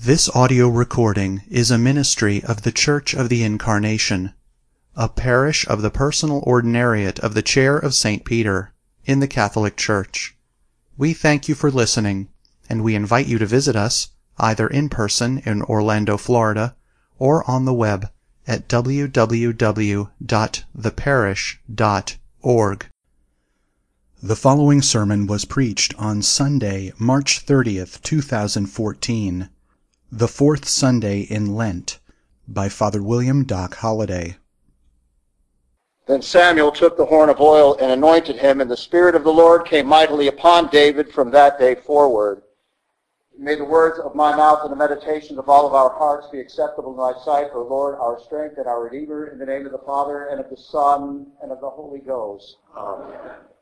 This audio recording is a ministry of the Church of the Incarnation, a parish of the Personal Ordinariate of the Chair of St. Peter, in the Catholic Church. We thank you for listening, and we invite you to visit us, either in person in Orlando, Florida, or on the web at www.theparish.org. The following sermon was preached on Sunday, March 30th, 2014, the fourth Sunday in Lent, by Father William Doc Holliday. Then Samuel took the horn of oil and anointed him, and the Spirit of the Lord came mightily upon David from that day forward. May the words of my mouth and the meditations of all of our hearts be acceptable in thy sight, O Lord, our strength and our Redeemer, in the name of the Father, and of the Son, and of the Holy Ghost. Amen.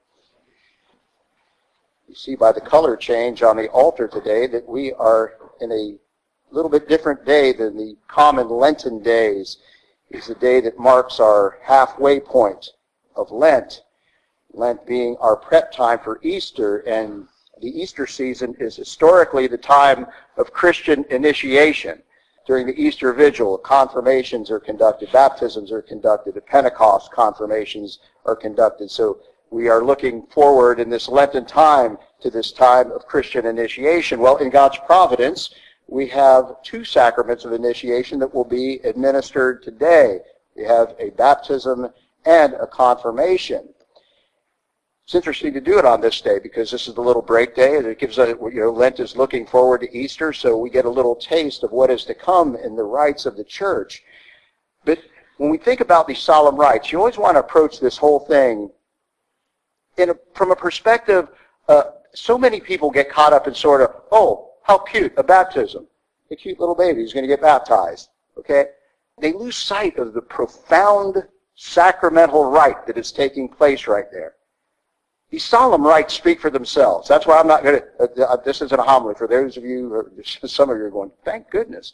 You see by the color change on the altar today that we are in a little bit different day than the common Lenten days. It's a day that marks our halfway point of Lent, Lent being our prep time for Easter, and the Easter season is historically the time of Christian initiation. During the Easter Vigil, confirmations are conducted, baptisms are conducted, at Pentecost confirmations are conducted. So we are looking forward in this Lenten time to this time of Christian initiation. Well, in God's providence, we have two sacraments of initiation that will be administered today. We have a baptism and a confirmation. It's interesting to do it on this day because this is the little break day, and it gives us, Lent is looking forward to Easter, so we get a little taste of what is to come in the rites of the church. But when we think about these solemn rites, you always want to approach this whole thing from a perspective. So many people get caught up in sort of, oh, how cute, a baptism. A cute little baby who's going to get baptized. Okay? They lose sight of the profound sacramental rite that is taking place right there. These solemn rites speak for themselves. That's why I'm not going to, this isn't a homily for those of you, some of you are going, thank goodness.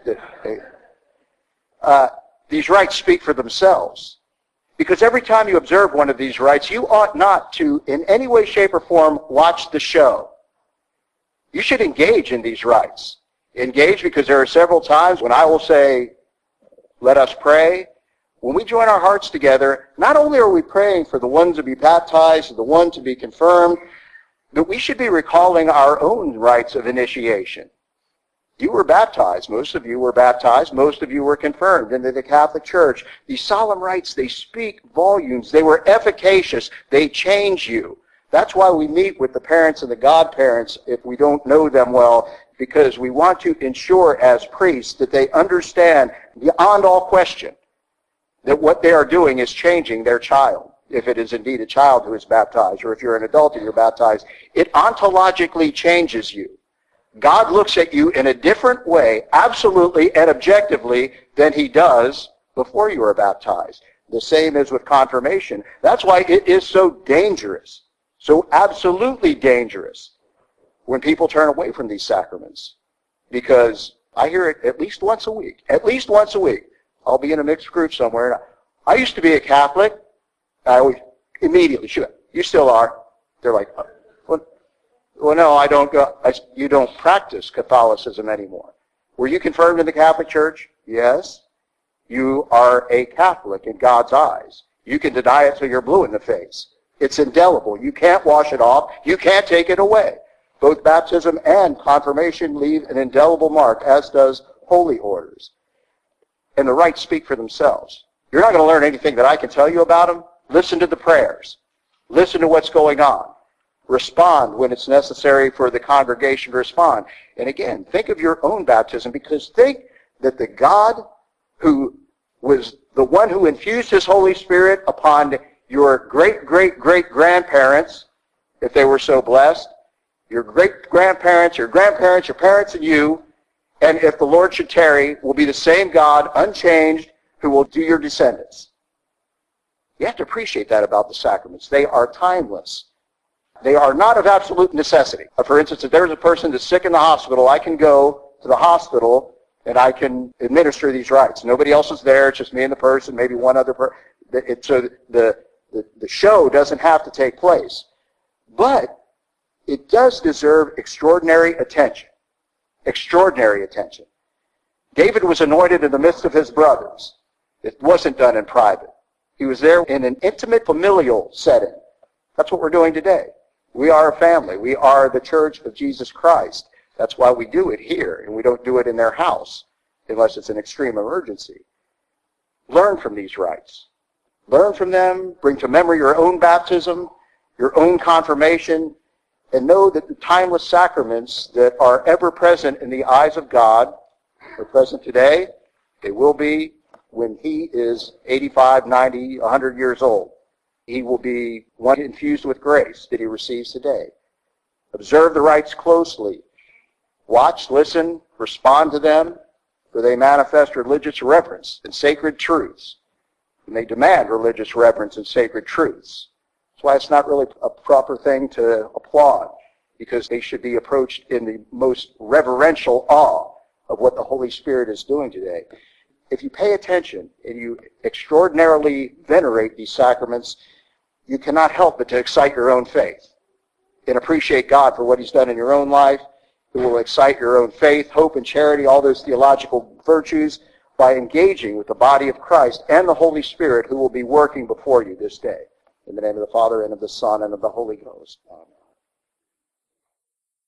These rites speak for themselves. Because every time you observe one of these rites, you ought not to, in any way, shape, or form, watch the show. You should engage in these rites. Engage because there are several times when I will say, let us pray. When we join our hearts together, not only are we praying for the one to be baptized and the one to be confirmed, but we should be recalling our own rites of initiation. You were baptized. Most of you were baptized. Most of you were confirmed into the Catholic Church. These solemn rites, they speak volumes. They were efficacious. They change you. That's why we meet with the parents and the godparents if we don't know them well, because we want to ensure as priests that they understand beyond all question that what they are doing is changing their child. If it is indeed a child who is baptized, or if you're an adult and you're baptized, it ontologically changes you. God looks at you in a different way, absolutely and objectively, than he does before you are baptized. The same is with confirmation. That's why it is so dangerous, so absolutely dangerous, when people turn away from these sacraments. Because I hear it at least once a week. At least once a week. I'll be in a mixed group somewhere. I used to be a Catholic. I always immediately, sure, you still are. They're like, well, no, I don't go. You don't practice Catholicism anymore. Were you confirmed in the Catholic Church? Yes. You are a Catholic in God's eyes. You can deny it till you're blue in the face. It's indelible. You can't wash it off. You can't take it away. Both baptism and confirmation leave an indelible mark, as does holy orders. And the rites speak for themselves. You're not going to learn anything that I can tell you about them. Listen to the prayers. Listen to what's going on. Respond when it's necessary for the congregation to respond. And again, think of your own baptism, because think that the God who was the one who infused his Holy Spirit upon your great-great-great-grandparents, if they were so blessed, your great-grandparents, your grandparents, your parents, and you, and if the Lord should tarry, will be the same God, unchanged, who will do your descendants. You have to appreciate that about the sacraments. They are timeless. They are not of absolute necessity. For instance, if there's a person that's sick in the hospital, I can go to the hospital and I can administer these rites. Nobody else is there. It's just me and the person, maybe one other person. So the show doesn't have to take place. But it does deserve extraordinary attention. extraordinary attention. David was anointed in the midst of his brothers. It wasn't done in private. He was there in an intimate familial setting. That's what we're doing today. We are a family. We are the church of Jesus Christ. That's why we do it here, and we don't do it in their house unless it's an extreme emergency. Learn from these rites. Learn from them. Bring to memory your own baptism, your own confirmation, and know that the timeless sacraments that are ever present in the eyes of God are present today. They will be when he is 85, 90, 100 years old. He will be one infused with grace that he receives today. Observe the rites closely. Watch, listen, respond to them, for they manifest religious reverence and sacred truths. And they demand religious reverence and sacred truths. That's why it's not really a proper thing to applaud, because they should be approached in the most reverential awe of what the Holy Spirit is doing today. If you pay attention and you extraordinarily venerate these sacraments, you cannot help but to excite your own faith and appreciate God for what he's done in your own life. It will excite your own faith, hope, and charity, all those theological virtues, by engaging with the body of Christ and the Holy Spirit who will be working before you this day. In the name of the Father, and of the Son, and of the Holy Ghost. Amen.